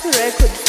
Records.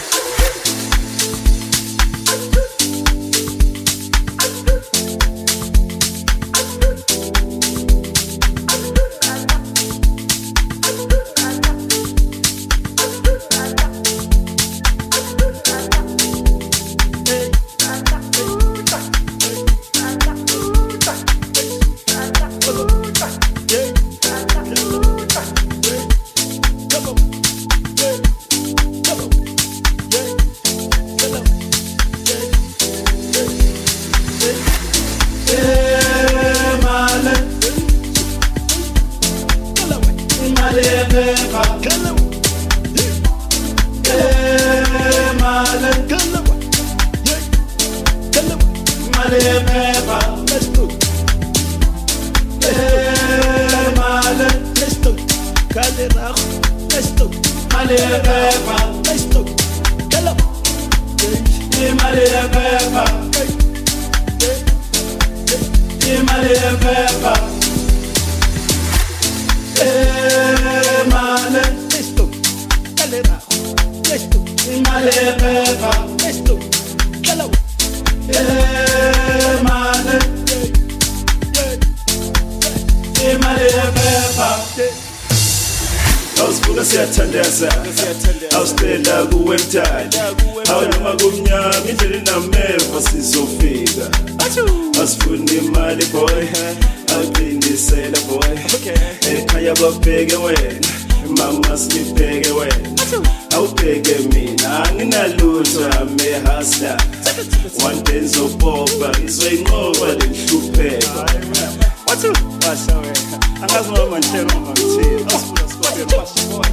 Awusitela kuwebtali awunoma kumnyama indlela inameva sizofika asifuna imali boy awuqinisela boy ekhaya babheke wena mama sibheke wena awubheke mina anginalutho ame hustler one day ngizopopa ngizoyinqoba lehlupheka wathi washa wena angazi noma nhlelo noma ngithini asifuna sikhobe passion boy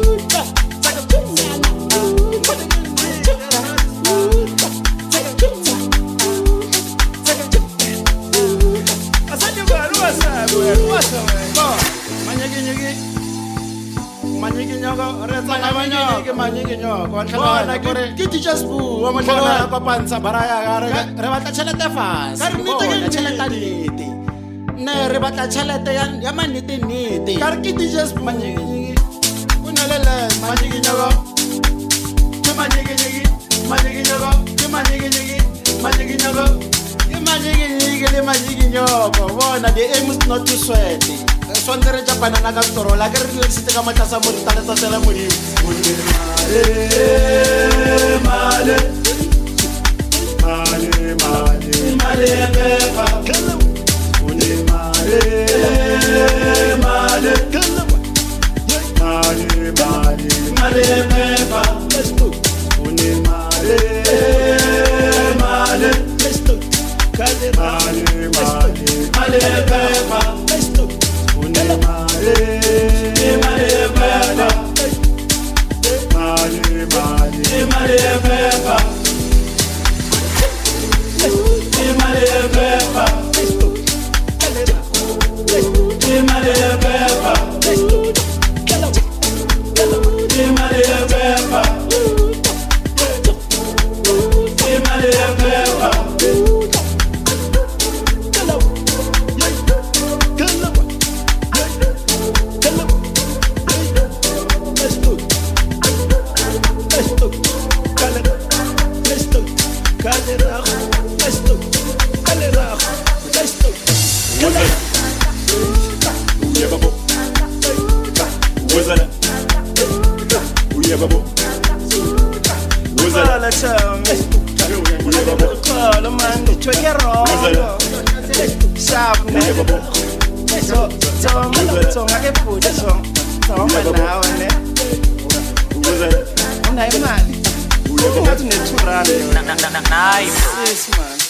ke teachers boo wa mohlala ka pantsa baraya re batla chelete fast re chelete nnete ne re batla chelete ya manete nnete ka re ke teachers boo manyeki una lele manyeki nyago ke manyeki nyago ke manyeki nyago le manyeki nyago bona the aim is not to sweat swandere ja banana ka toro la ke re le sitse ka matlasa mo ditaleta tsela modimo male pepa une male pepa une male pepa Nice.